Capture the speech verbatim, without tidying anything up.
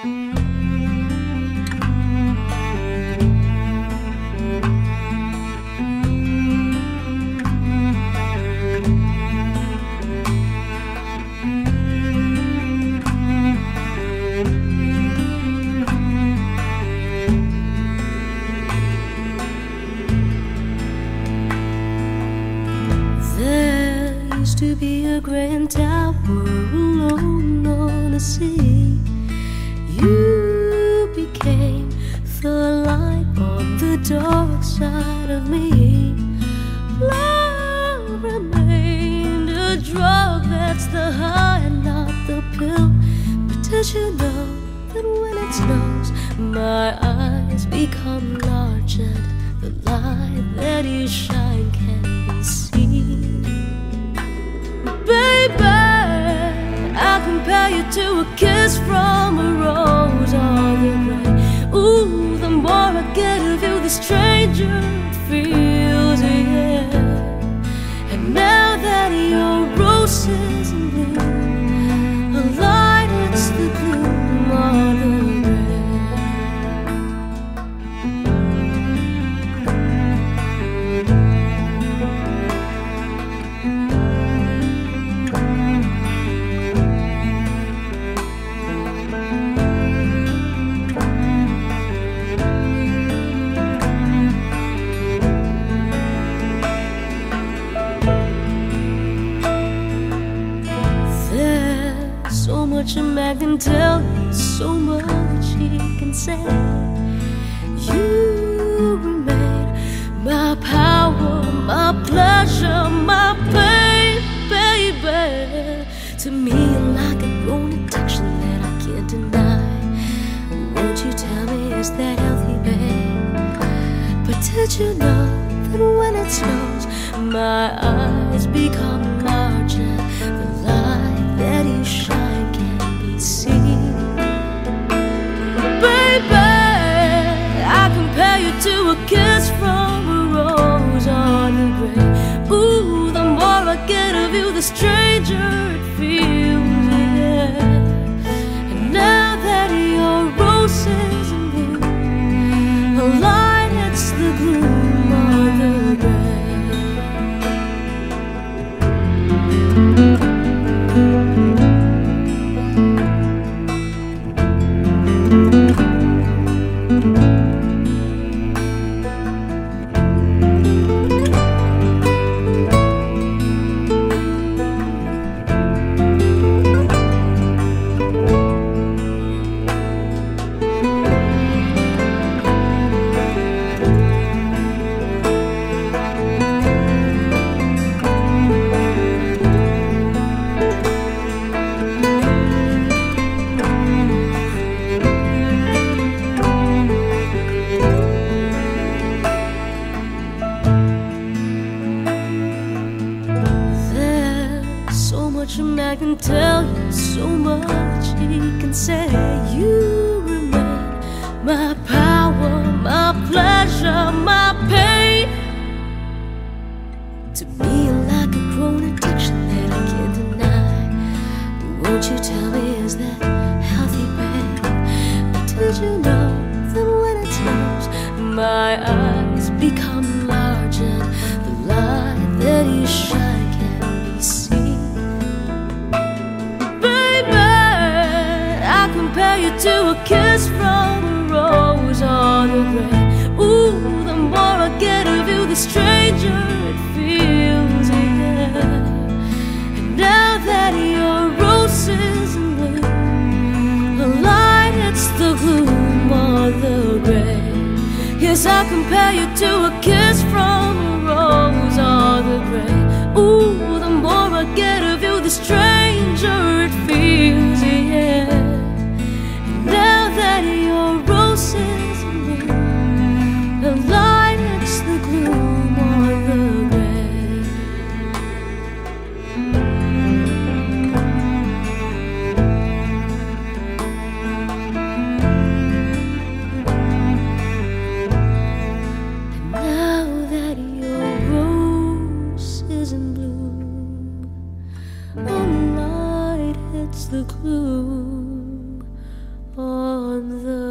To be a grand tower alone on the sea, you became the light on the dark side of me. Love remained a drug, that's the high and not the pill. But did you know that when it snows, my eyes become large and the light that you shine can be seen? Baby, I compare you to a kiss from a rose or the rain. Ooh, the more I get of you, the stranger it feels, yeah. And now that your rose is in bloom, a light hits the gloom on the so much a man can tell you, so much he can say. You remain my power, my pleasure, my pain, baby. To me you're like a grown addiction that I can't deny. Won't you tell me, is that healthy, babe? But did you know that when it snows, my eyes become larger, the light that you shine can be seen? Baby, I compare you to a kiss from a rose on the grave. Ooh, the more I get of you, the stranger it feels, yeah. And now that your rose is in bloom, a light hits the gloom on the grave. I can tell you, so much he can say. You remain my power, my pleasure, my pain. To me you're like a grown addiction that I can't deny. Won't you tell me, is that healthy, babe? But did you know that when it snows, my eyes become large and the light that you shine can be seen? Compare you to a kiss from a rose or the grave. Ooh, the more I get of you, the stranger it feels, yeah. And now that your rose is in bloom, the light hits the gloom on the grave. Yes, I compare you to a kiss from a rose or the grave. Ooh, the more I get of you, the stranger it feels, yeah. Now that your rose is in bloom, the light hits the gloom on the grave. And now that your rose is in bloom, the light hits the gloom. on the